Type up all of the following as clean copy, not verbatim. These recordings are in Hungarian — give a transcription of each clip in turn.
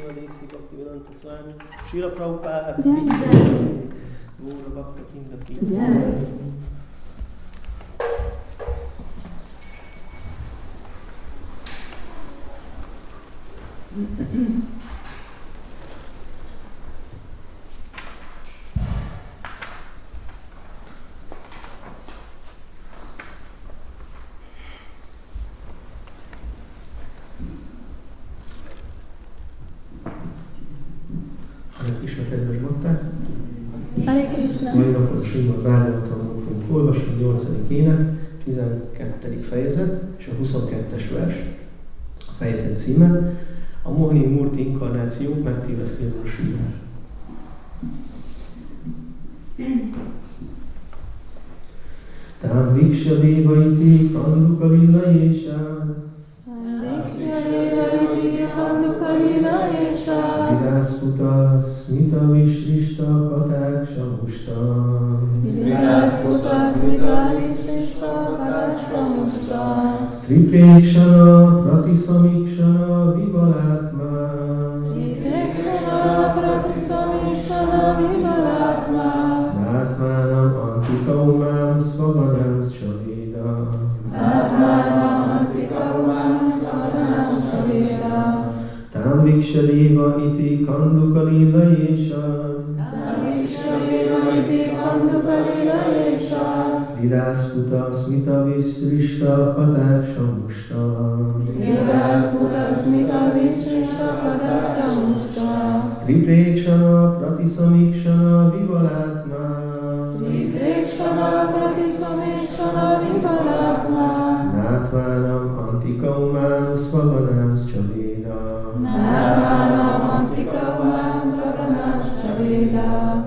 Dessi Bhakti Vedanta Swami, Srila Prabhupada, Góra Bhakta Kindaki. Kedves bakták! Hare Krishna! Mai napon a Srimad Bhagavatamból fogunk olvasni, a 8. ének, 12. fejezet és a 22-es vers. A fejezet címe a Mohini Murti inkarnációk megtévesztésére. Tán Viksya Deva iti Kanduka Lila Yesha Viksya Deva iti Kanduka Lila Yesha Vidásputa Smita Visrishta Kataksha Musta Vidásputa Smita Visrishta Kataksha Musta Sri Prekshana Pratisamikshana Vivalatma Sri Prekshana Pratisamikshana Vivalatma Nátmánam Antikaumám Svaganám Saveda Nátmánam Antikaumám Svaganám Saveda Tám Viksha Deva iti Kanduka Lila Yesha Tám Viksha Deva iti Kanduka Lila Yesha Vidásputa Smita Visrishta Kataksha Musta Vidásputa Smita Visrishta Kataksha Musta Sri Prekshana Pratisamikshana Vivalatma Sri Prekshana Pratisamikshana Vivalatma Nátmánam Antikaumám Svaganám Saveda Nátmánam Antikaumám Svaganám Saveda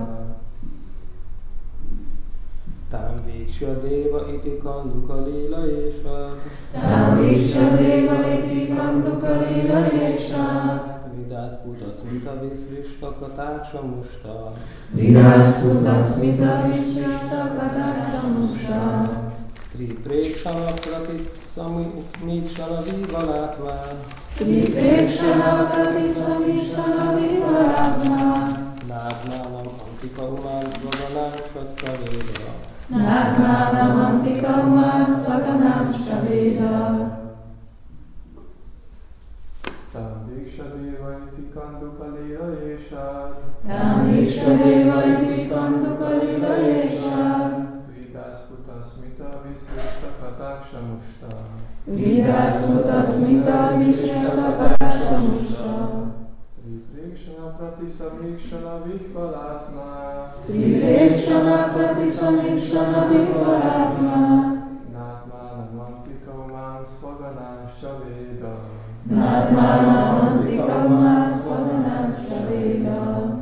Tām Viksha Deva iti Kanduka Lila Yesha Tām Viksha Deva iti Kanduka Lila Yesha Vidásputa Smita Visrishta Kataksha Musta Vidásputa Smita Visrishta Kataksha Musta Sri Prekshana Pratisamikshana Vivalatma Sri Prekshana Pratisamikshana Vivalatma Nátmánam Antikaumám Svaganám Saveda Nátmánam Antikaumám Svaganám Saveda Tām Viksha Deva iti Kanduka Lila Yesha Tām Viksha Deva iti Kanduka Lila Yesha Vidásputa Smita Visrishta Kataksha Musta Vidásputa Smita Visrishta Kataksha Musta Sri Prekshana Pratisamikshana Vivalatma Sri Prekshana Pratisamikshana Vivalatma Nátmánam Antikaumám Svaganám Saveda Nátmánam Antikaumám Svaganám Saveda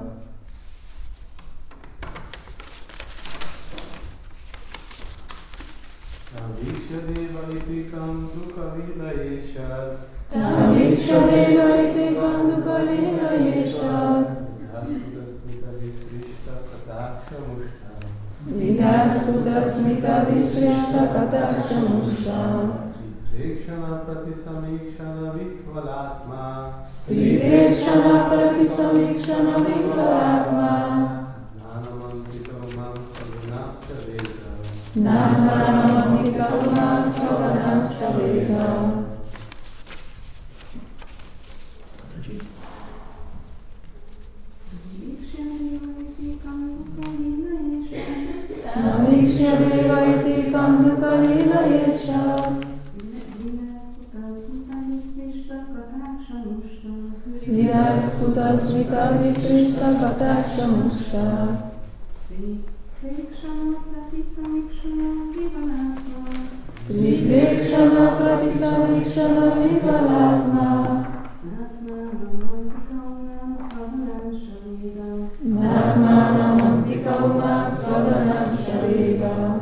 Tām Viksha Deva iti Kanduka Lila Yesha Tām Viksha Deva iti Kanduka Lila Yesha Vidásputa Smita Visrishta Kataksha Musta Vidásputa Smita Visrishta Kataksha Musta Prekshana Pratisamikshana Vivalatma Sri Prekshana Pratisamikshana Vivalatma Nānam Antikaumām Svaganām Saveda Nātmānam Antikaumām Svaganām Saveda Tām Viksha Deva iti Kanduka Lila Yesha Vidásputa Smita Visrishta Kataksha Musta Sri Prekshana Pratisamikshana Vivalatma Nātmānam Antikaumām Svaganām Saveda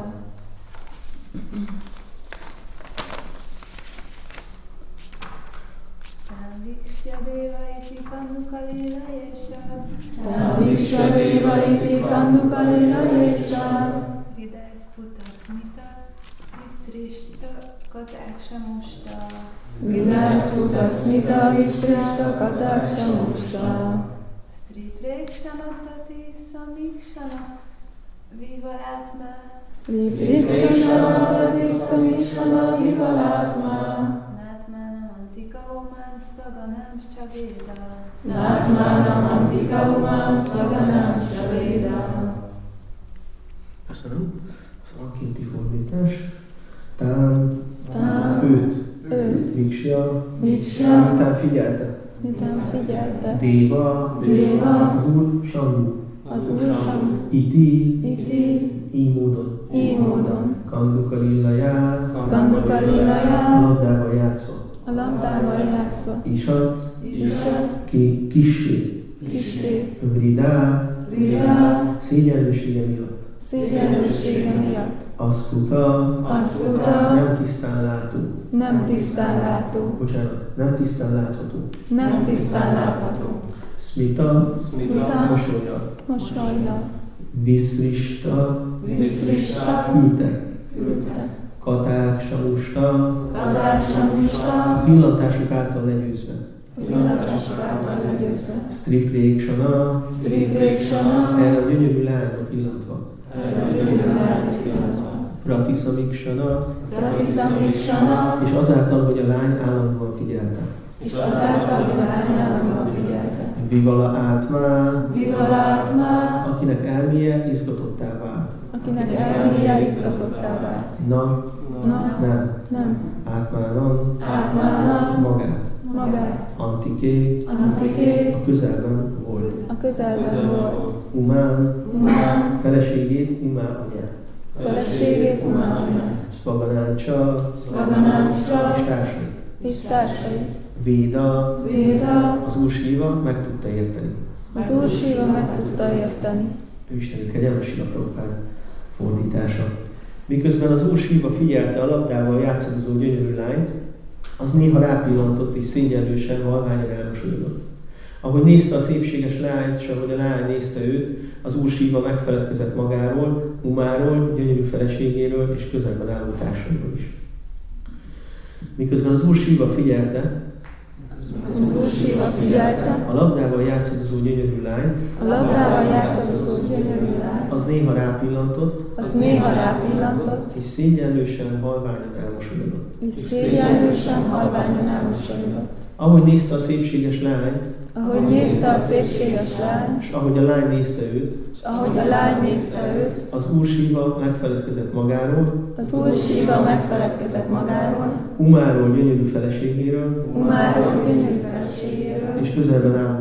Tām Viksha Deva iti Kanduka Lila Yesha Tām Viksha Deva iti Kanduka Lila Yesha Vidásputa Smita Visrishta Kataksamusta. Vilasputasmita Vishrishta Kataksamusta. Striprekshana Prati Samikshana Vivalatma. Striprekshana Prati Samikshana Vivalatma. Natmanam Antika Umam Svaganam Chaveda. Natmanam Antika Umam Svaganam Chaveda. Köszönöm. Aztán a kinti fordítás. Tám. Őt. Viksja. Miután figyelte. Déva. Az Úr Sambu. Iti. Így módon. Kanduka Lilajá. Labdával játszva. Isat. Kissé. Vridá. Szégyenlősége miatt. Aszkuta. Nem tisztán látható. Smita. Mosolya. Viszrista. Küldte. Katáksamusta. Pillantásuk által legyőzve. Stripréksana. Erre a gyönyörű lányra pillantva. Pratiszamiksana. És azáltal, hogy a lány állandóan figyelte. Vivala átmá. Akinek elméje izgatottá vált. Nem. Átmánan. Magát. Antiké. A közelben volt. Umán. Feleségét Umá anyát. Szvaganáncsa. És társait. Véda. Az Úr Síva meg tudta érteni. Ő Istenünk kegyelmes Srila Prabhupád fordítása. Miközben az Úr Síva figyelte a labdával játszadozó gyönyörű lányt, az néha rápillantott és szégyenlősen halványan elmosolyodott. Ahogy nézte a szépséges lányt, és ahogy a lány nézte őt, az Úr Síva megfeledkezett magáról, Umáról, gyönyörű feleségéről és közelben álló társairól is. Miközben az Úr Síva figyelte, a labdával játszadozó gyönyörű lányt, az néha rápillantott, és szégyenlősen halványan elmosolyodott. Ahogy nézte a szépséges lányt, és ahogy a lány nézte őt, az Úr Síva megfeledkezett magáról, Umáról gyönyörű feleségéről, és közelben álló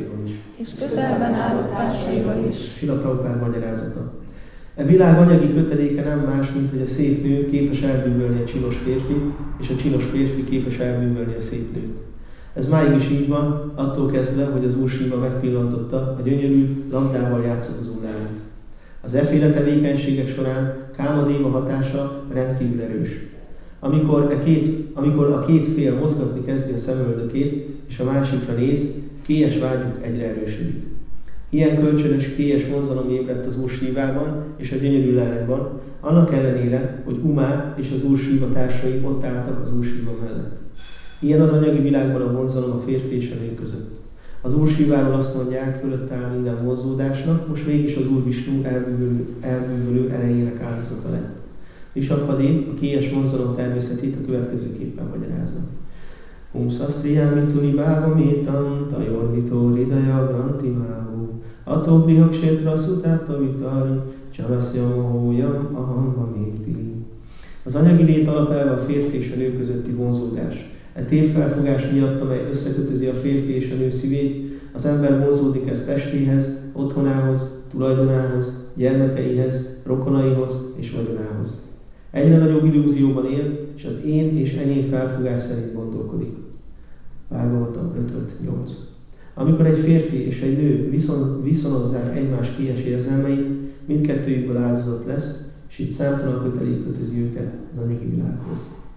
társairól is. Srila Prabhupád magyarázata. E világ anyagi köteléke nem más, mint hogy a szép nő képes elbűvölni a csinos férfi, és a csinos férfi képes elbűvölni a szép nőt. Ez máig is így van, attól kezdve, hogy az Úr Síva megpillantotta a gyönyörű, labdával játszadozó lányt. Az efféle tevékenységek során Kámadéva hatása rendkívül erős. Amikor a két fél mozgatni kezdi a szemöldökét, és a másikra néz, kélyes vágyuk egyre erősödik. Ilyen kölcsönös kélyes vonzalom ébredt az Úr Sívában és a gyönyörű lányban, annak ellenére, hogy Umá és az Úr Síva társai ott álltak az Úr Síva mellett. Ilyen az anyagi világban a vonzalom a férfi és a nő között. Az Úr Síváról azt mondják, fölött áll minden vonzódásnak, most mégis az Úr Visnu elbűvölő erejének áldozata lett. Visabhadé a kélyes vonzalom természetét a következőképpen magyarázza. Umszasztriámi tuni báva métan, tajorvitó ridaja grantimáhu, atóbihak sétra szutátta vitari, csaraszja mohójam ahamba méti. Az anyagi lét alapelve a férfi és a nő közötti vonzódás. E tévfelfogás miatt, amely összekötözi a férfi és a nő szívét, az ember vonzódik ez testéhez, otthonához, tulajdonához, gyermekeihez, rokonaihoz és vagyonához. Egyre nagyobb illúzióban él, és az én és enyém felfogás szerint gondolkodik. Bhagavatam 5.8. Amikor egy férfi és egy nő viszonozzák egymás kélyes érzelmeit, mindkettőjükből áldozat lesz, és itt számtalan kötelék kötözi őket az anyagi világhoz.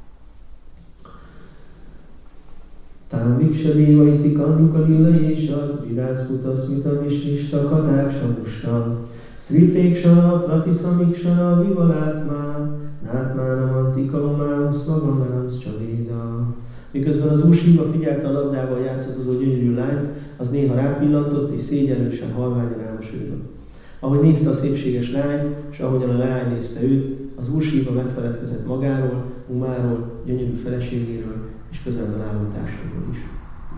Tám viksadéva iti kanduka lilla jésa, vidászkutasmita visnista katáksamusta, sztripéksana, pratiszamiksana, vivalátmá, Nátmánam antikamám, szvagamám, csavéda. Miközben az úr Siva figyelte a labdával játszatozó gyönyörű lányt, az néha rápillantott és szégyenlősen halványan elmosolyodott. Ahogy nézte a szépséges lány, és ahogyan a lány nézte őt, az úr Siva megfeledkezett magáról, Umáról, gyönyörű feleségéről és közelben álló társairól is.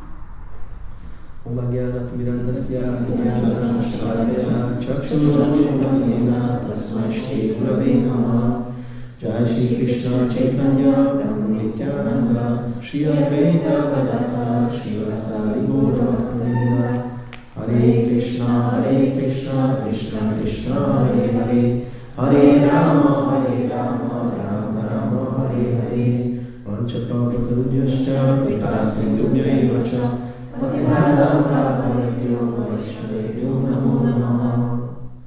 Omagyánat mirandasya, gyánat sarajana, csaksurajana, tasmasti uravénama, Jai Shri Krishna Chaitanya Prabhu Nityananda, Shri Advaita Gadadhara, Shri Vasari Gaura Bhakta. Hare Krishna, Krishna Krishna, Hare Hare, Hare Rama, Rama Rama, Hare Hare. Vanchaprapata Ujjascha, Kritasindhubhyaivacha, Patidāna Prabhavibhyo Vaishnavibhyo Namo Namaha.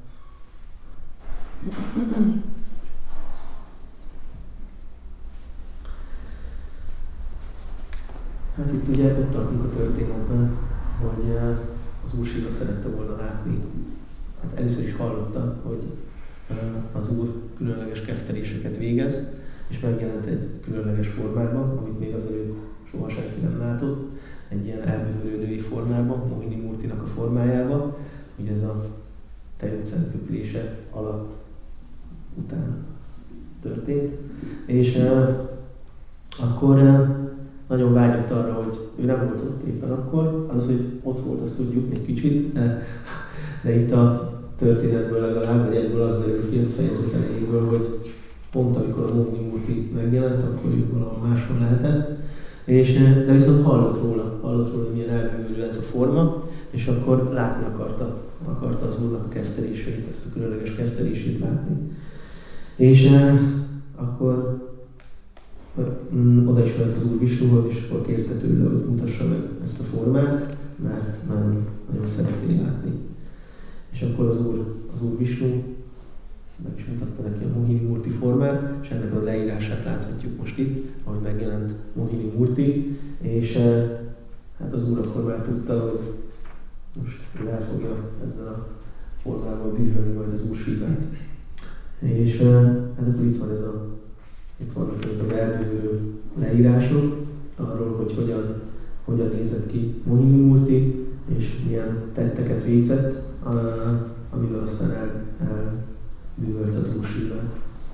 Hát itt ugye ott tartunk a történetben, hogy az Úr Siva szerette volna látni. Hát először is hallotta, hogy az Úr különleges kefteléseket végez, és megjelent egy különleges formában, amit még azelőtt soha senki nem látott, egy ilyen elbűvölő női formában, Mohini Murtinak a formájában, ugye ez a tejútszent köpülése alatt után történt. És akkor nagyon vágyott arra, hogy ő nem volt ott éppen akkor, azaz, hogy ott volt, azt tudjuk egy kicsit, de itt a történetből legalább, vagy egyből az derül ki a fejezet elejéből, hogy pont amikor a Mohini Murti megjelent, akkor ő valahol máshol lehetett, de viszont hallott róla, hogy milyen elbűvölő ez a forma, és akkor látni akarta az Úrnak a kefteléseit, ezt a különleges keftelését látni. És akkor oda is ment az Úr Visnuhoz, és akkor kérte tőle, hogy mutassa meg ezt a formát, mert nagyon szeretné látni. És akkor az Úr Visnu meg is mutatta neki a Mohini Murti formát, és ennek a leírását láthatjuk most itt, ahogy megjelent Mohini Murti, és hát az Úr akkor már tudta, hogy most ő el fogja ezzel a formával bűvölni majd az Úr Sivát. És hát akkor itt vannak az elbűvölő leírások arról, hogy hogyan nézett ki Mohini Murti, és milyen tetteket végzett, amivel aztán elbűvölte az Úr Sivát.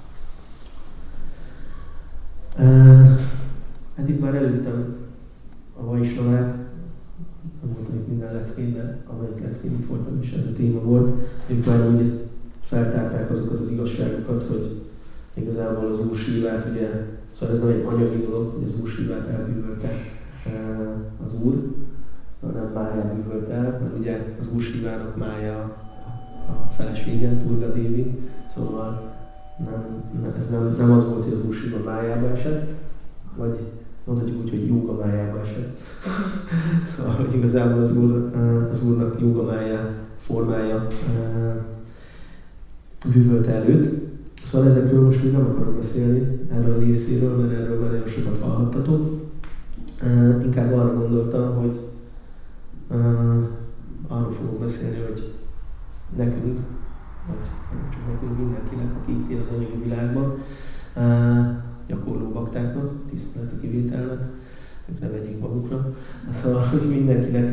Hát itt már előttem a Vaisnavák, nem voltam itt minden leckén, de amelyik leckén itt voltam, és ez a téma volt. Ők már úgy feltárták azokat az igazságokat, hogy igazából az Úr Sivát, ugye, szóval ez nem egy anyagi dolog, hogy az Úr Sivát elbűvölte az Úr, hanem Máját bűvölte el, mert ugye az Úr Sivának Mája a felesége, Durga Devi, szóval ez nem az volt, hogy az Úr Siva Májába esett, vagy mondhatjuk úgy, hogy Jóga Májába esett. Szóval, hogy igazából az Úrnak Jóga Mája formája bűvölte előtt. Szóval ezekről most még nem akarok beszélni, erről a részéről, mert erről már nagyon sokat hallhattatok. Inkább arra gondoltam, hogy arról fogok beszélni, hogy nekünk, vagy nem csak nekünk, mindenkinek, aki itt él az anyagi világban, gyakorló baktáknak, tiszteleti kivételnek, ők ne vegyék magukra. Szóval, hogy mindenkinek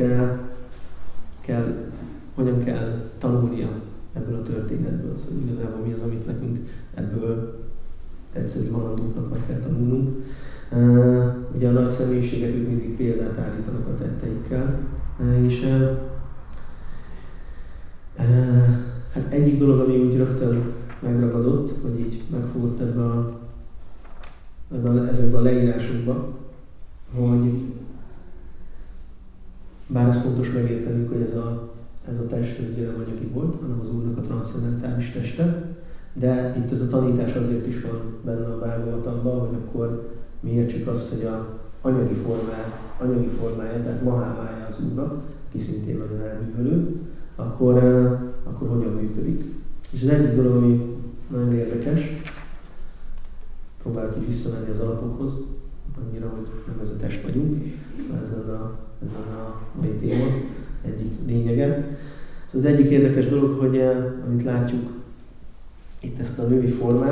hogyan kell tanulnia ebből a történetből. Szóval igazából mi az, amit nekünk ebből egyszerű halandóknak meg kell tanulnunk. Ugye a nagy személyiségek, ők mindig példát állítanak a tetteikkel, és hát egyik dolog, ami úgy rögtön megragadott, vagy így megfogott ezekben a leírásokban, hogy bár az fontos megértenünk, hogy ez a test, ez ugye nem anyagi volt, hanem az Úrnak a transzcendentális teste, de itt ez a tanítás azért is van benne a Bhagavatamban, hogy akkor mi értsük azt, hogy a anyagi formája, tehát Mahámája az Úrnak, aki szintén nagyon elbűvölő, akkor hogyan működik. És az egyik dolog, ami nagyon érdekes, próbálok így visszamenni az alapokhoz, annyira, hogy nem ez a test vagyunk, szóval ez a mai téma egyik lényege. Szóval az egyik érdekes dolog, hogy amit látjuk itt ezt a női formát,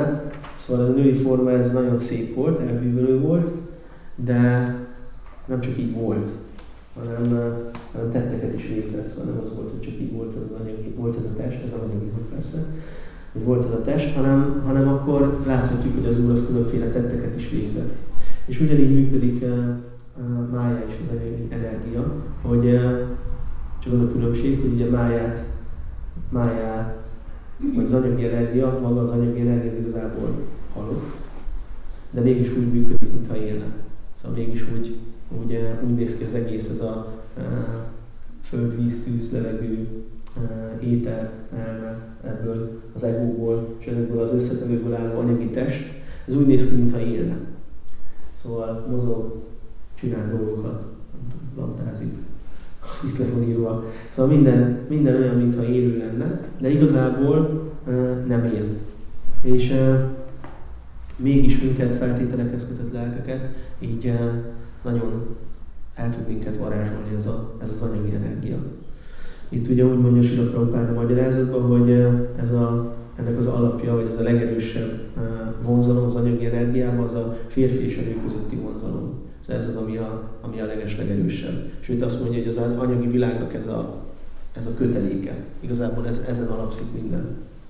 Szóval ez a női forma ez nagyon szép volt, elbűvölő volt, de nem csak így volt, hanem tetteket is végzett, szóval nem az volt, hogy csak így volt ez a test, ez a anyagi persze, hogy volt ez a test, hanem akkor láthatjuk, hogy az Úr az különféle tetteket is végzett. És ugyanígy működik Mája és az anyagi energia, hogy csak az a különbség, hogy ugye Májá, vagy az anyagi energia, maga az anyagi energia az igazából halott, de mégis úgy működik, mintha élne. Szóval mégis úgy néz ki az egész, ez a föld, víz, tűz, levegő, éter, ebből az egóból és ebből az összetevőből álló anyagi test, ez úgy néz ki, mintha élne. Szóval mozog, csinál dolgokat, fantázik, itt le van írva. Szóval minden olyan, mintha élő lenne, de igazából nem él. És mégis minket, feltételekhez kötött lelkeket, így nagyon el tud minket varázsolni ez az anyagi energia. Itt ugye úgy mondja Srila Prabhupád a magyarázatban, hogy ennek az alapja, vagy ez a legerősebb vonzalom az anyagi energiában, az a férfi és a nő közötti vonzalom. Ez az, ami a legerősebb. Sőt azt mondja, hogy az anyagi világnak ez a köteléke. Igazából ezen alapszik minden.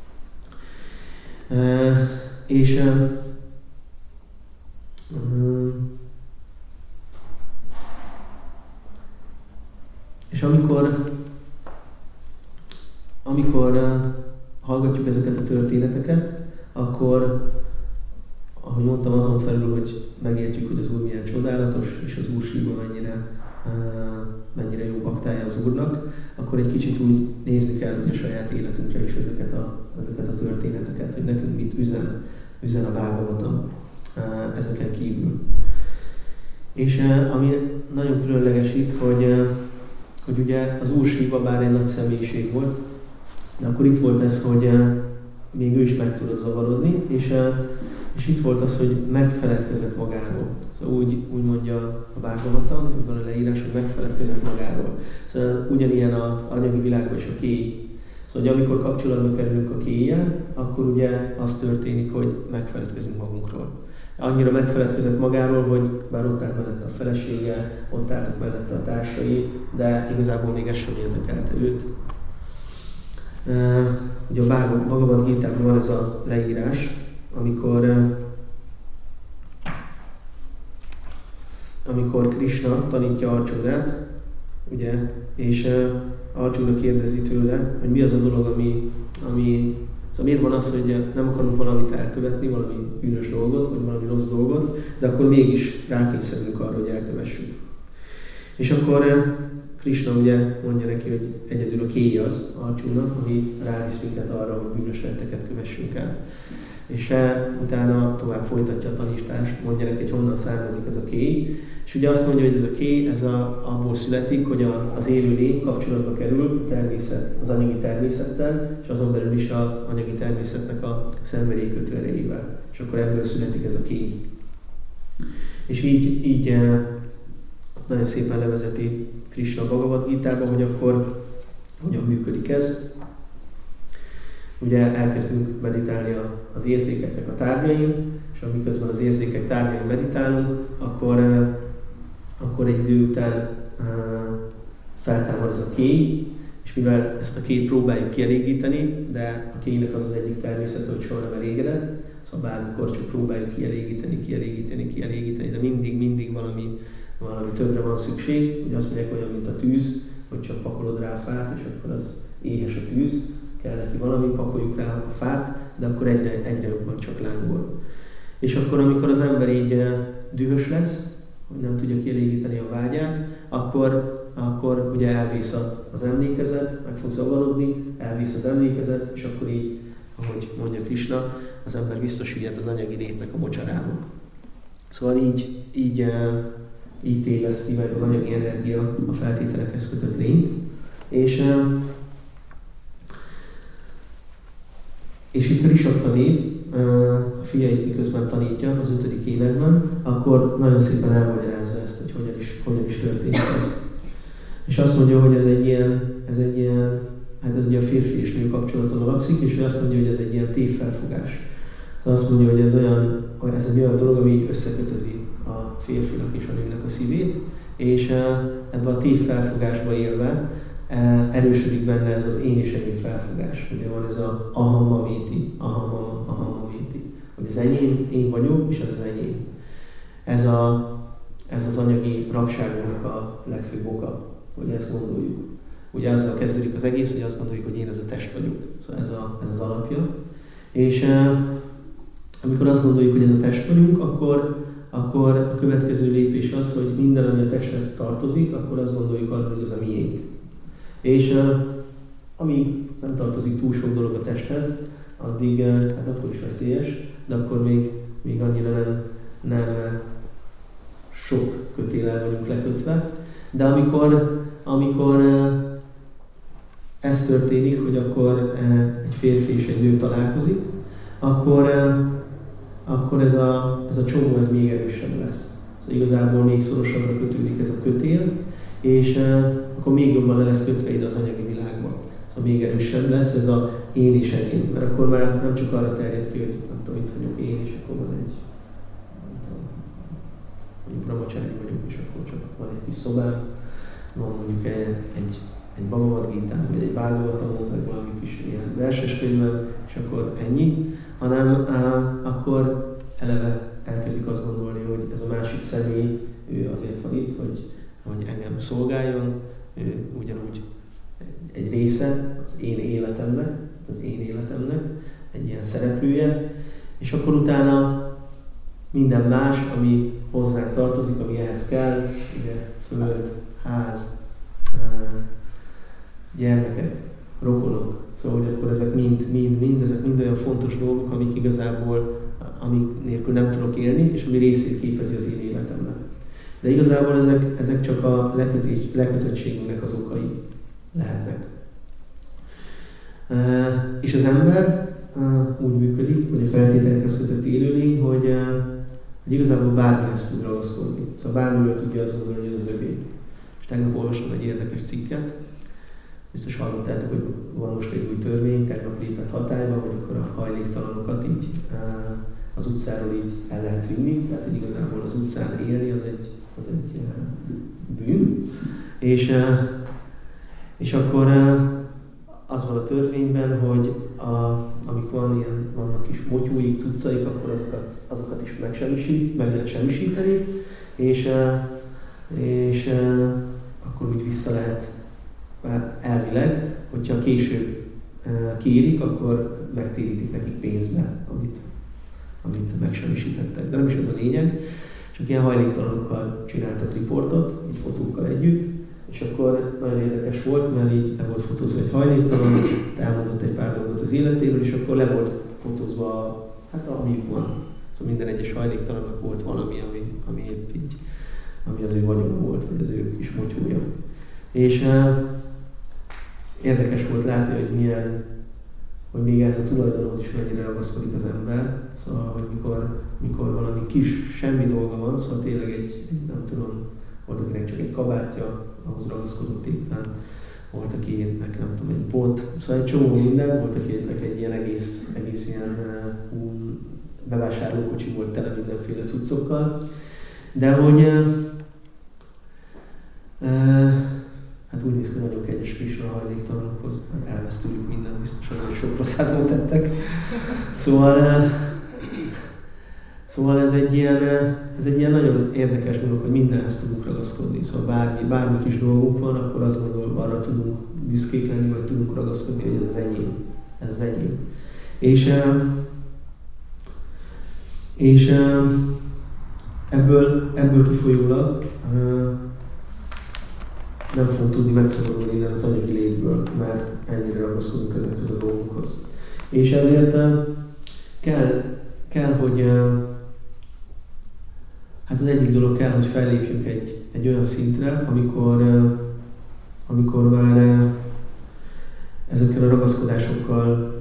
És amikor hallgatjuk ezeket a történeteket, akkor, ahogy mondtam, azon felül, hogy megértjük, hogy az Úr milyen csodálatos, és az Úr Siva mennyire jó baktája az Úrnak, akkor egy kicsit úgy nézni kell hogy a saját életünkre is ezeket a történeteket, hogy nekünk mit üzen a Bhagavatam ezeken kívül. És ami nagyon különleges itt, hogy ugye az Úr Siva bár egy nagy személyiség volt, de akkor itt volt ez, hogy még ő is meg tudott zavarodni, és itt volt az, hogy megfeledkezett magáról. Szóval úgy mondja a Bhagavatam, hogy van a leírás, hogy megfeledkezett magáról. Szóval ugyanilyen az anyagi világban is a kéj. Szóval, hogy amikor kapcsolatba kerülünk a kéjjel, akkor ugye az történik, hogy megfeledkezünk magunkról. Annyira megfeledkezett magáról, hogy bár ott állt mellette a felesége, ott álltak mellette a társai, de igazából még ez sem érdekelte őt. Ugye a Bhagavad Gítában van ez a leírás, amikor Krishna tanítja Arjunát, ugye, és Arjuna kérdezi tőle, hogy mi az a dolog, ami szóval miért van az, hogy nem akarunk valamit elkövetni, valami bűnös dolgot, vagy valami rossz dolgot, de akkor mégis rákényszerülünk arra, hogy elkövessük. És akkor Krishna ugye mondja neki, hogy egyedül a kéj az Arjuna, ami rávisz minket arra, hogy bűnös tetteket kövessünk el. És utána tovább folytatja a tanítást, mondja neki, hogy honnan származik ez a kéj. És ugye azt mondja, hogy ez a kéj, abból születik, hogy az élőlény kapcsolatba kerül az anyagi természettel, és azon belül is az anyagi természetnek a szenvedélykötő erejével. És akkor ebből születik ez a kéj. És így nagyon szépen levezeti Krishna Bhagavad Gítában, hogy akkor hogyan működik ez. Ugye elkezdünk meditálni az érzékeknek a tárgyain, és amiközben az érzékek tárgyain meditálunk, akkor egy idő után feltámad ez a kéj, és mivel ezt a kéjt próbáljuk kielégíteni, de a kéjnek az egyik természete, hogy soha nem elégedett, szóval bármikor csak próbáljuk kielégíteni, de mindig valami többre van szükség, hogy azt mondják olyan, mint a tűz, hogy csak pakolod rá a fát, és akkor az éhes a tűz, kell neki valami, pakoljuk rá a fát, de akkor egyre jobban csak lángol. És akkor, amikor az ember így dühös lesz, hogy nem tudja kielégíteni a vágyát, akkor ugye elvész az emlékezet, meg fog zavarodni, elvész az emlékezet, és akkor így, ahogy mondja Krishna, az ember visszasüllyed az anyagi létnek a mocsarába. Szóval így téveszti meg az anyagi energia a feltételekhez kötött lényt. És itt Rishabha név, a fiait miközben tanítja az 5. énekben, akkor nagyon szépen elmagyarázza ezt, hogy hogyan is történik ez. És azt mondja, hogy ez egy ilyen, hát ez ugye a férfi és nő kapcsolaton alapszik, és ő azt mondja, hogy ez egy ilyen tévfelfogás. Szóval azt mondja, hogy ez egy olyan dolog, ami összekötözi a férfinak és a nőnek a szívét, és ebben a tévfelfogásba élve erősödik benne ez az én és enyém felfogás. Ugye van ez a ahammaméti, ahammaméti, hogy az enyém, én vagyok, és az enyém. Ez az anyagi rabságunknak a legfőbb oka, hogy ezt gondoljuk. Ugye azzal kezdődik az egész, hogy azt gondoljuk, hogy én ez a test vagyok. Szóval ez az alapja. És amikor azt gondoljuk, hogy ez a test vagyunk, akkor a következő lépés az, hogy minden, ami a testhez tartozik, akkor azt gondoljuk arra, hogy az a miénk. És amíg nem tartozik túl sok dolog a testhez, addig hát akkor is veszélyes, de akkor még annyira nem sok kötéllel vagyunk lekötve. De amikor ez történik, hogy akkor egy férfi és egy nő találkozik, akkor ez a csomó ez még erősebb lesz. Szóval igazából még szorosabbra kötődik ez a kötél, és akkor még jobban le lesz kötve ide az anyagi világba. Szóval még erősebb lesz ez a én és enyém, mert akkor már nem csak arra terjed ki, hogy nem tudom, itt vagyok én, és akkor van egy, mondjuk brahmacsári vagyok, és akkor csak van egy kis szobám, van mondjuk egy Bhagavad Gitám, vagy egy Bhagavatamon, vagy valami kis ilyen verseskönyvem, és akkor ennyi, hanem akkor eleve elkezdik azt gondolni, hogy ez a másik személy, ő azért van itt, hogy engem szolgáljon, ő ugyanúgy egy része az én életemnek, egy ilyen szereplője, és akkor utána minden más, ami hozzánk tartozik, ami ehhez kell, ugye föld, ház, gyermekek, rokonok. Szóval, hogy akkor ezek mind olyan fontos dolgok, amik igazából, amik nélkül nem tudok élni, és ami részét képezi az én életemnek. De igazából ezek csak a lekötöttségünknek az okai lehetnek. És az ember úgy működik, hogy a feltételekhez kötött élőlény, hogy igazából bármihez tud ragaszkodni. Szóval bármiről tudja azt gondolni, hogy ez az övé. És tegnap olvastam egy érdekes cikket, biztos hallottátok, hogy van most egy új törvény, tegnap lépett hatályba, hogy akkor a hajléktalanokat így az utcáról így el lehet vinni, tehát hogy igazából az utcán élni az egy bűn. És akkor az van a törvényben, hogy amikor vannak kis motyúik, cuccaik, akkor azokat is meg lehet semmisíteni, és akkor úgy vissza lehet elvileg, hogyha később kérik, akkor megtérítik nekik pénzbe, amit megsemmisítettek. De nem is ez a lényeg, csak ilyen hajléktalanokkal csináltak riportot, így fotókkal együtt, és akkor nagyon érdekes volt, mert így le volt fotózva egy hajléktalan, elmondott egy pár dolgot az életéről, és akkor le volt fotózva amik van. Szóval minden egyes hajléktalannak volt valami, ami épp így, ami az ő vagyona volt, vagy az ő kis motyúja. És érdekes volt látni, hogy még ez a tulajdonhoz is mennyire ragaszkodik az ember. Szóval, hogy mikor valami kis, semmi dolga van, szóval tényleg egy nem tudom, volt akinek csak egy kabátja, ahhoz ragaszkodott éppen, volt akinek nem tudom, egy bot, szóval egy csomó minden, volt akinek egy ilyen egész ilyen bevásárlókocsi volt tele mindenféle cuccokkal, de hogy hát úgy néz ki, nagyon kegyes Krisna hajléktalanokhoz, elvesztőjük mindent, biztosan nagyon sok rosszát tettek. Szóval ez egy ilyen nagyon érdekes dolog, hogy mindenhez tudunk ragaszkodni. Szóval bármi kis dolgunk van, akkor azt gondolom, arra tudunk büszkék lenni, vagy tudunk ragaszkodni, hogy ez az enyém. Ez az enyém. És ebből kifolyólag nem fogunk tudni megszabadulni innen az anyagi létből, mert ennyire ragaszkodunk ezekhez a dolgokhoz. És ezért kell, hogy hát az egyik dolog kell, hogy fellépjünk egy olyan szintre, amikor már ezekkel a ragaszkodásokkal,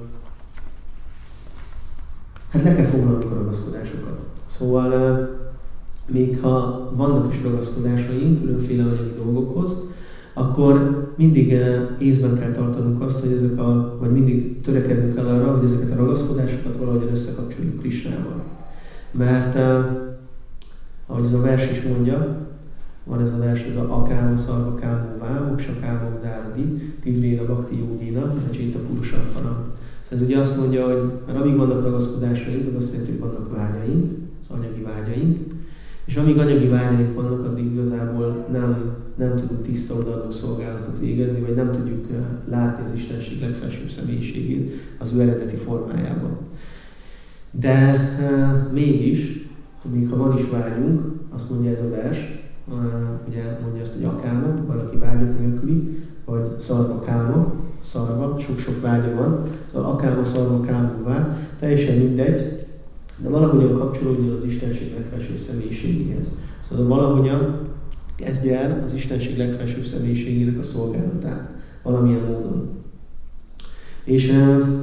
hát le kell foglalnunk a ragaszkodásokat. Szóval még ha vannak is ragaszkodásaink különféle anyagi dolgokhoz, akkor mindig észben kell tartanunk azt, hogy vagy mindig törekednünk kell arra, hogy ezeket a ragaszkodásokat valahogyan összekapcsoljuk Krisnával. Mert ahogy ez a vers is mondja, van ez a vers, ez a akáma szarva kámó vámok, sakámok dárdi, tivréna bakti jógina, cséta purusartanam. Ez ugye azt mondja, hogy mert amíg vannak ragaszkodásaink, az azt jelenti, hogy vannak vágyaink, az anyagi vágyaink, és amíg anyagi vágyaink vannak, addig igazából nem tudunk tiszta odaadó szolgálatot végezni, vagy nem tudjuk látni az Istenség legfelsőbb személyiségét az ő eredeti formájában. De mégis, még ha van is vágyunk, azt mondja ez a vers, ugye mondja azt, hogy akáma, valaki vágyak nélküli, vagy szarva káma, szarva, sok-sok vágya van, szóval akáma, szarva, kámóvá, teljesen mindegy, de valahogyan kapcsolódjon az Istenség legfelsőbb személyiségéhez. Szóval valahogyan kezdje el az Istenség legfelsőbb személyiségének a szolgálatát, valamilyen módon. És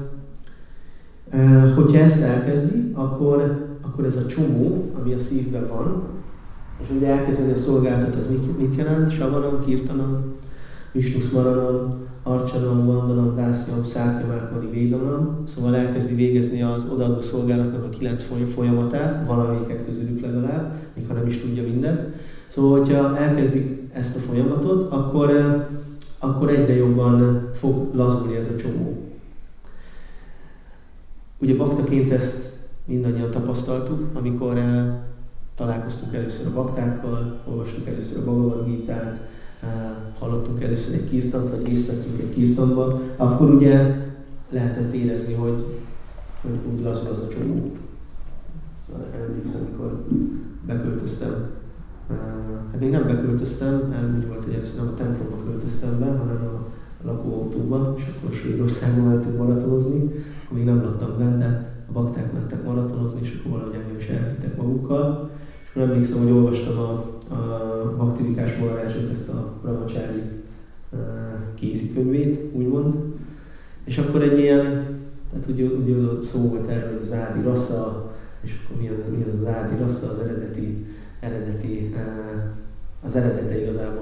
hogyha ezt elkezdi, akkor ez a csomó, ami a szívben van, és ugye elkezdeni a szolgálatot, az mit jelent? Savanam, kirtanam, Vishnusmaranam, Arcsanam, Vandanam, Dásznyam, Szátyam, Átmani, Védanam. Szóval elkezdi végezni az odaadó szolgálatnak a 9 folyamatát, valamelyiket közülük legalább, még ha nem is tudja mindent. Szóval, hogyha elkezdik ezt a folyamatot, akkor egyre jobban fog lazulni ez a csomó. Ugye baktaként ezt mindannyian tapasztaltuk, amikor találkoztunk először a baktákkal, olvastuk először a Bhagavad Gítát, hallottunk először egy kirtant, vagy részt vettünk egy kirtanba, akkor ugye lehetett érezni, hogy úgy lazul az a csomó. Szóval emlékszem, amikor beköltöztem. Hát még nem beköltöztem, mert úgy volt, hogy először nem a templomba költöztem be, hanem a lakóautóba, és akkor Svédországban mentünk maratonozni, akkor még nem laktam benne, a bakták mentek maratonozni, és akkor valahogy engem is elvittek magukkal. És akkor emlékszem, hogy olvastam a Bhaktivikás Maharajsot, ezt a Brahmacsári kézikönyvét, úgymond. És akkor egy ilyen, tehát ugye szó volt erről, hogy az ádi rassza, és akkor mi az ádi rassza, az eredete igazából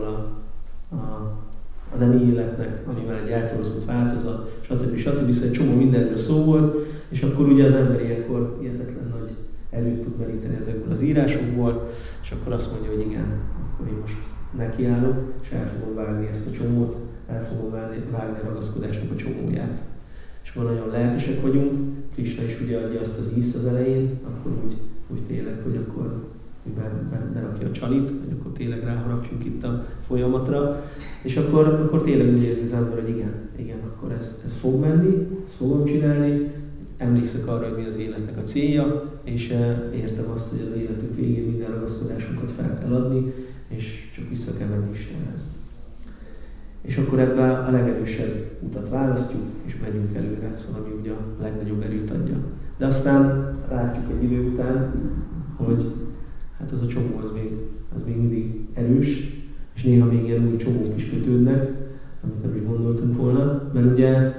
a nemi életnek, ami már egy eltorozott változat, stb. Szóval egy csomó mindenről szó volt, és akkor ugye az ember ilyenkor hihetetlen nagy erőt tud meríteni ezekből az írásokból, és akkor azt mondja, hogy igen, akkor én most nekiállok, és el fogom vágni ezt a csomót, el fogom vágni a ragaszkodásnak a csomóját. És akkor nagyon lelkesek vagyunk, Krisna is ugye adja azt az ízt az elején, akkor úgy tényleg, hogy akkor berakja a csalit, hogy akkor tényleg ráharapjunk itt a folyamatra, és akkor tényleg úgy érzi az ember, hogy igen, akkor ez fog menni, ezt fogom csinálni, emlékszek arra, hogy mi az életnek a célja, és értem azt, hogy az életünk végén minden ragaszkodásunkat fel kell adni, és csak vissza kell menni Istenhez. És akkor ebben a legerősebb utat választjuk, és megyünk előre, szóval ami ugye a legnagyobb erőt adja. De aztán látjuk egy idő után, hogy hát az a csomó az még mindig erős, és néha még ilyen új csomók is kötődnek, amit nem is gondoltunk volna, mert ugye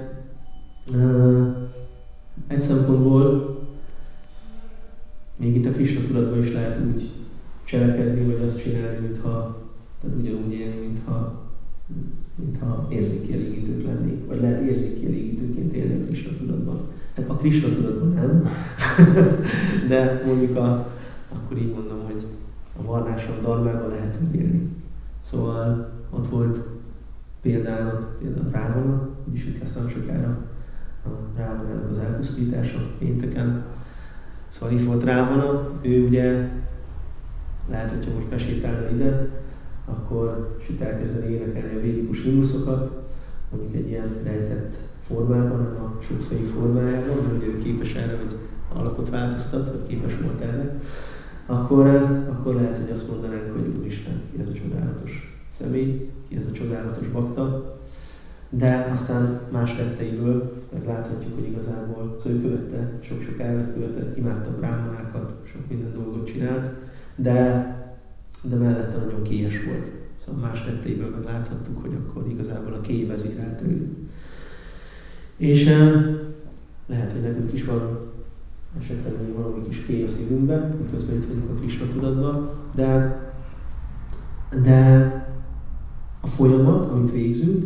egy szempontból még itt a Krisna tudatban is lehet úgy cselekedni, vagy azt csinálni, tehát ugyanúgy élni, mintha érzékkielégítők lennék, vagy lehet érzékkielégítőként élni a Krisna tudatban. Hát a Krisna tudatban nem, de mondjuk akkor így mondom, hogy a varnáson, dharmában lehet élni. Szóval ott volt például Rávana, úgyis itt lesz nem sokára a Rávanának az elpusztítása pénteken. Szóval itt volt Rávana, ő ugye, lehet, hogyha most besétálna ide, akkor süt elkezdeni énekelni a védikus himnuszokat, mondjuk egy ilyen rejtett formában, nem a sokszori formájában, mert ugye ő képes erre, hogy alakot változtat, vagy képes volt erre, akkor lehet, hogy azt mondanánk, hogy Úristen, ki ez a csodálatos személy, ki ez a csodálatos bakta, de aztán más tetteiből megláthatjuk, hogy igazából ő követte, sok-sok elvet követett, imádta bráhmanákat, sok minden dolgot csinált, de mellette nagyon kélyes volt. Szóval más tetteiből megláthattuk, hogy akkor igazából a kély vezérelte őt. És lehet, hogy nekünk is van esetleg még valami kis kély a szívünkben, miközben itt vagyunk a Krisna tudatban, de a folyamat, amit végzünk,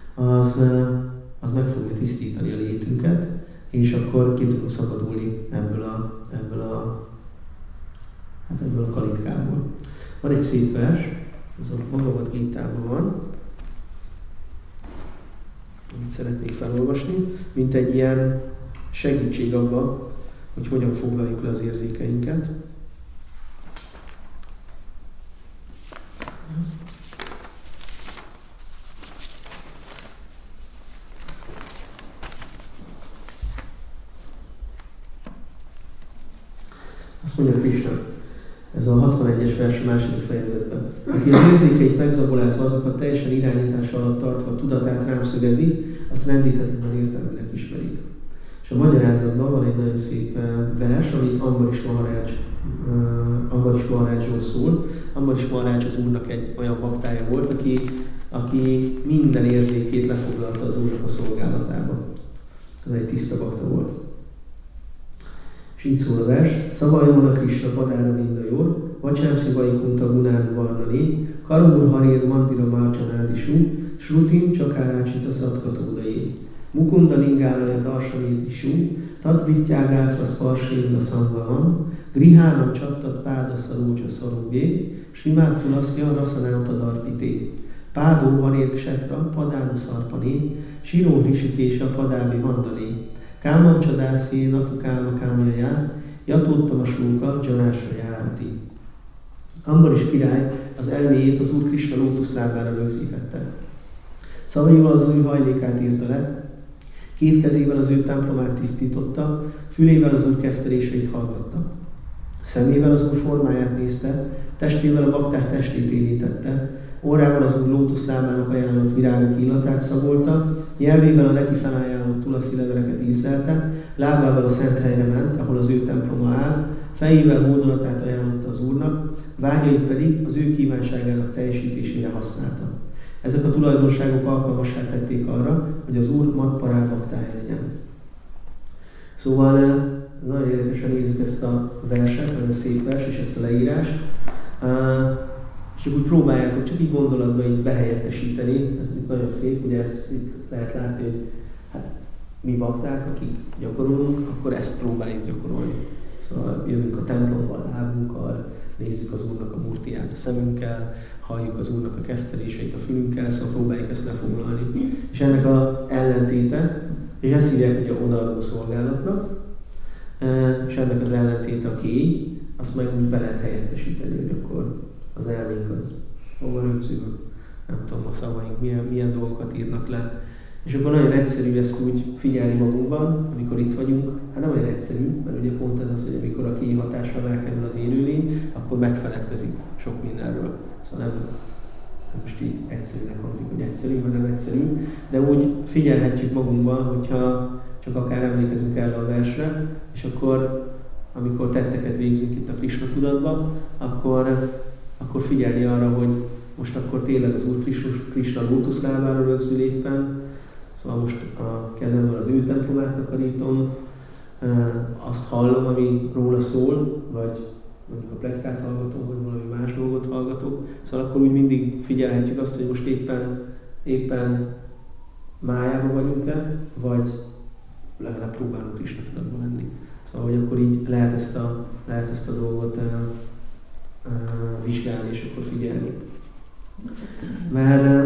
az meg fogja tisztítani a létünket, és akkor ki tudunk szabadulni ebből a kalitkából. Van egy szép vers, az a Bhagavad Gítában van, amit szeretnék felolvasni, mint egy ilyen segítség abba, hogy hogyan foglaljuk le az érzékeinket. Azt mondja Krishna, ez a 61-es vers a második fejezetben. Aki az érzékeit megzabolázva, azokat teljesen irányítás alatt tartva a tudatát rám szögezi, azt rendíthetetlen értelműnek ismerik. És a magyarázatban van egy nagyon szép vers, amit Ambarish Maharajról szól. Ambarish Maharaj az Úrnak egy olyan baktája volt, aki minden érzékét lefoglalta az Úrnak a szolgálatába. Ez egy tiszta bakta volt. És így szól a vers, Szavajamana Krishna padára vindayor, Vacsámszi Vaikunta Gunán Varnani, Karmur Harér Mandira Márcsanádisú, Srutim Csakárácsita Szatkatódai, Mukunda Lingálaja Darsanétisú, Tadvityágátra Szparsévna Szangvalam, Grihánam Csattat Páda Szarócsa Szarubé, Simát Tulaszja Raszanáta Darpité, Pádó Vanér Ksetra Padánu Szarpané, Siró Risikésa Padábi Vandalé, Kámam Csodászi Natu Káma Kámjajá, Jatóttam a Slóka Janásra Járati. Ambarish király az elméjét az Úr Krishna lótuszlábára rögzítette. Szavaival az ő hajlékát írta le, két kezével az ő templomát tisztította, fülével az Úr kefteléseit hallgatta. Szemével az Úr formáját nézte, testével a bakták testét érintette, órával az Úr lótuszlábának ajánlott virágok illatát szagolta, nyelvével a neki felajánlott tulaszi leveleket ízlelte, lábával a szent helyre ment, ahol az ő temploma áll, fejével hódolatát ajánlotta az Úrnak, vágyait pedig az ő kívánságának teljesítésére használta. Ezek a tulajdonságok alkalmassá tették arra, hogy az Úr Matpará baktája legyen. Szóval nagyon érdekesen nézzük ezt a verset, nagyon szép vers, és ezt a leírást. És csak úgy próbáljátok csak így gondolatban így behelyettesíteni, ez itt nagyon szép, ugye ezt itt lehet látni, hogy hát, mi bakták, akik gyakorolunk, akkor ezt próbáljuk gyakorolni. Szóval jövünk a templomba a lábunkkal, nézzük az Úrnak a murtiát a szemünkkel, halljuk az Úrnak a kefteléseit a fülünkkel, szóval próbáljuk ezt lefoglalni. És ennek az ellentéte, és ezt hívják ugye odaadó szolgálatnak, és ennek az ellentéte a kéj, azt meg úgy be lehet helyettesíteni, hogy akkor az elménk az hova rögzül, nem tudom, a szavaink milyen dolgokat írnak le. És akkor nagyon egyszerű ezt úgy figyelni magunkban, amikor itt vagyunk. Hát nem olyan egyszerű, mert ugye pont ez az, hogy amikor a kihatással rákerül az élőlény, akkor megfeledkezik sok mindenről. Szóval nem most így egyszerűnek hangzik, hogy egyszerű, vagy nem egyszerű, de úgy figyelhetjük magunkban, hogyha csak akár emlékezünk erre a versre, és akkor, amikor tetteket végzünk itt a Krishna tudatba, akkor figyelni arra, hogy most akkor tényleg az Úr Krishna lótuszlábára rögzül éppen, szóval most a kezemmel az ő templomát takarítom, azt hallom, ami róla szól, vagy mondjuk a pletykát hallgatom, vagy valami más dolgot hallgatok. Szóval akkor úgy mindig figyelhetjük azt, hogy most éppen májában vagyunk-e, vagy legalább próbálunk Krishna tudatban lenni. Szóval, hogy akkor így lehet ezt a dolgot vizsgálni, és akkor figyelni. Mert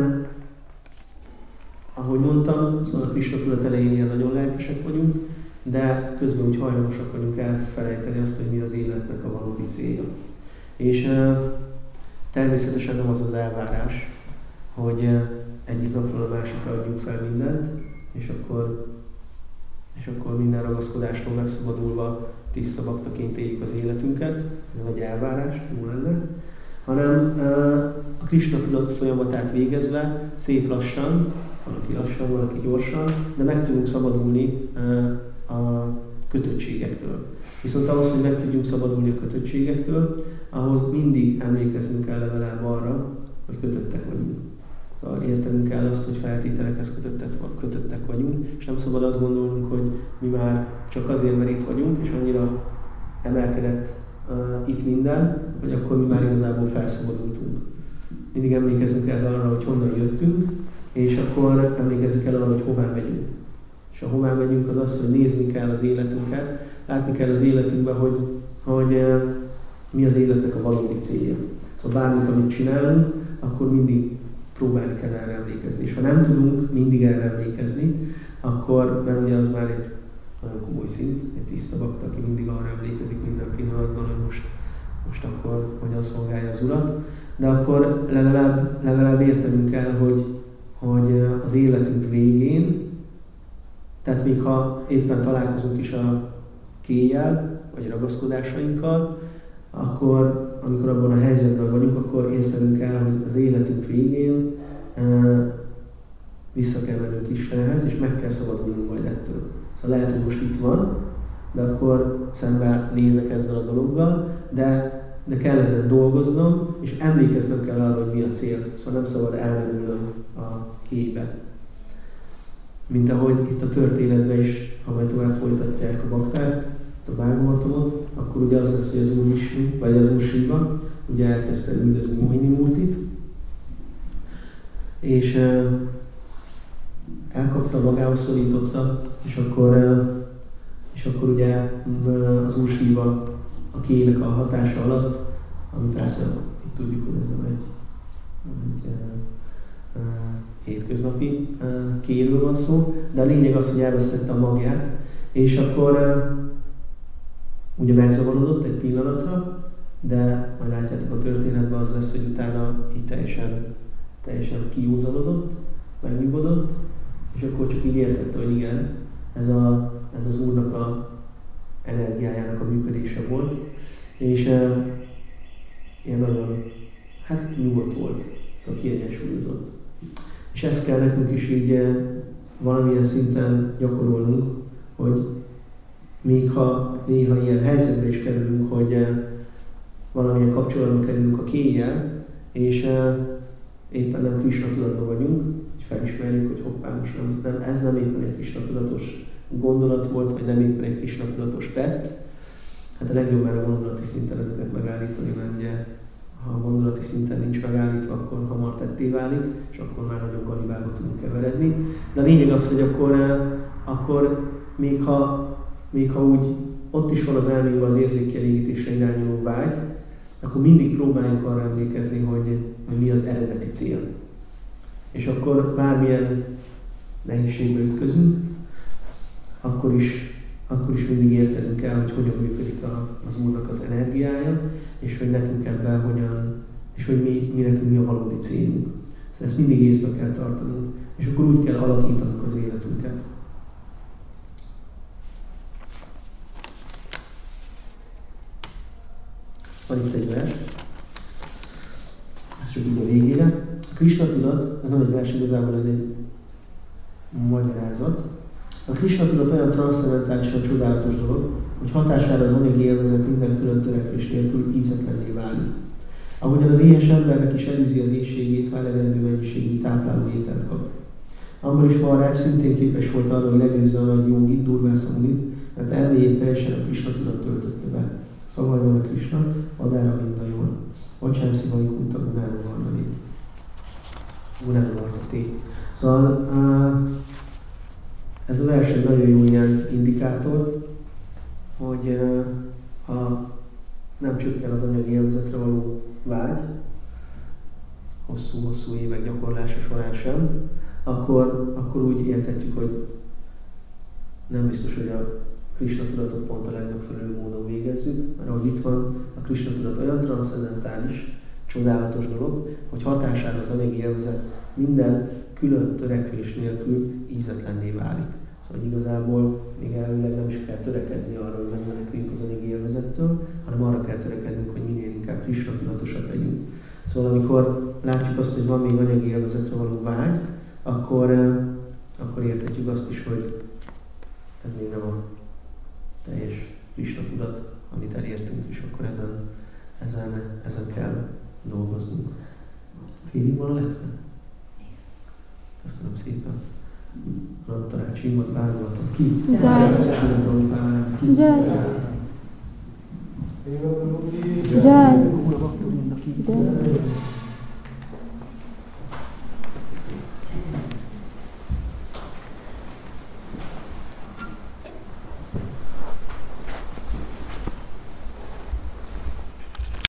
ahogy mondtam, szóval a Krishna tudat elején ilyen nagyon lelkesek vagyunk, de közben úgy hajlamosak vagyunk elfelejteni azt, hogy mi az életnek a valódi célja. És természetesen nem az az elvárás, hogy egyik napról a másikra adjunk fel mindent, és akkor minden ragaszkodástól megszabadulva tiszta baktaként éljük az életünket, ez nem egy elvárás, jó lenne, hanem a Krishna tudat folyamatát végezve szép lassan, valaki gyorsan, de meg tudunk szabadulni a kötöttségektől. Viszont ahhoz, hogy meg tudjunk szabadulni a kötöttségektől, ahhoz mindig emlékeznünk kell legalább arra, hogy kötöttek vagyunk. Szóval értenünk kell azt, hogy feltételekhez kötöttek vagyunk, és nem szabad azt gondolnunk, hogy mi már csak azért, mert itt vagyunk, és annyira emelkedett itt minden, hogy akkor mi már igazából felszabadultunk. mindig emlékezzünk kell arra, hogy honnan jöttünk, és akkor emlékezzük el arra, hogy hová megyünk. És ha hová megyünk, az az, hogy nézni kell az életünket, látni kell az életünkben, hogy mi az életnek a valódi célja. Szóval bármit, amit csinálunk, akkor mindig próbálni kell erre emlékezni. És ha nem tudunk mindig erre emlékezni, akkor, mert ugye az már egy nagyon komoly szint, egy tiszta bakta, aki mindig arra emlékezik minden pillanatban, hogy most akkor hogyan szolgálja az Urat, de akkor legalább értenünk kell, hogy az életünk végén, tehát még ha éppen találkozunk is a kéjjel, vagy a ragaszkodásainkkal, akkor, amikor abban a helyzetben vagyunk, akkor értenünk kell, hogy az életünk végén vissza kell mennünk Istenhez, és meg kell szabadulnunk majd ettől. Szóval lehet, hogy most itt van, de akkor szembe nézek ezzel a dologgal, de kell ezen dolgoznom, és emlékeznem kell arra, hogy mi a cél. Szóval nem szabad elmenülnöm a kébe. Mint ahogy itt a történetben is, ha majd tovább folytatják a bakták, a Bhagavatamot, akkor ugye az lesz, hogy az Úr Vishnu, vagy az Úr Shiva, ugye elkezdte üldözni Mohini Murtit, és elkapta, magához szorította, és akkor ugye az Úr Shiva a kének a hatása alatt, ami persze itt tudjuk, hogy ez nem egy hétköznapi kéről van szó, de a lényeg az, hogy elvesztette a magját, és akkor ugye megzavarodott egy pillanatra, de majd látjátok a történetben az lesz, hogy utána így teljesen kiúzalodott, megnyugodott, és akkor csak így értette, hogy igen, ez az Úrnak a energiájának a működése volt, és ilyen nagyon, nyugodt volt, szóval kiegyensúlyozott. És ezt kell nekünk is így valamilyen szinten gyakorolnunk, hogy még ha néha ilyen helyzetbe is kerülünk, hogy valamilyen kapcsolatba kerülünk a kéjjel, és éppen nem Krisna tudatban vagyunk, hogy felismerjük, hogy hoppá, most ez nem éppen egy Krisna tudatos gondolat volt, vagy nem éppen egy Krisna tudatos tett. Hát a legjobb már a gondolati szinten ezeket megállítani, mert ugye, ha a gondolati szinten nincs megállítva, akkor hamar tetté válik, és akkor már nagyon galibába tudunk keveredni. De a lényeg az, hogy akkor még ha úgy ott is van az elménkben az érzékkielégítésre irányuló vágy, akkor mindig próbáljunk arra emlékezni, hogy mi az eredeti cél. És akkor bármilyen nehézségbe ütközünk, akkor is mindig értenünk kell, hogy hogyan működik az Úrnak az energiája, és hogy nekünk ebben hogyan, és hogy mi nekünk mi a valódi célunk. Szóval ezt mindig észbe kell tartanunk, és akkor úgy kell alakítanunk az életünket. Van itt egy vers, ez csak így a végére. A Krisna tudat, ez nem egy vers, igazából ez egy magyarázat. A Krisna tudat olyan transzcendentálisan csodálatos dolog, hogy hatására az anyagi élvezet minden külön törekvés nélkül ízetlenné válik. Ahogyan az éhes embernek is elűzi az éhségét, ha elegendő mennyiségű tápláló ételt kap. Ambarish Maharaj szintén képes volt arra, hogy legyőzze a nagy jogit, Durvása Munit, mert elméjét teljesen a Krisna tudat töltötte be. Szavajban a Krisna, adára mindajól. Vacsám szívai kunta gunára vardani. Gunára vardati. Szóval ez a vers egy nagyon jó ilyen indikátor, hogy ha nem csökken az anyagi élvezetre való vágy, hosszú-hosszú évek gyakorlása során sem, akkor úgy értetjük, hogy nem biztos, hogy a Krisna tudatot pont a legmegfelelőbb módon végezzük, mert ahogy itt van, a Krisna tudat olyan transzcendentális, csodálatos dolog, hogy hatására az anyagi élvezet minden külön törekvés nélkül ízetlenné válik. Szóval igazából még elvileg nem is kell törekedni arra, hogy megmeneküljünk az anyagi élvezettől, hanem arra kell törekednünk, hogy minél inkább Krisna tudatosak legyünk. Szóval amikor látjuk azt, hogy van még anyagi élvezetre való vágy, akkor értetjük azt is, hogy ez még nem a teljes Krisna tudat, amit elértünk, és akkor ezen kell dolgoznunk. Félig van a lecke? Köszönöm szépen. Rantarát, Simmat, Bárulatot, ki? Jai. Jai. Jai. Jai.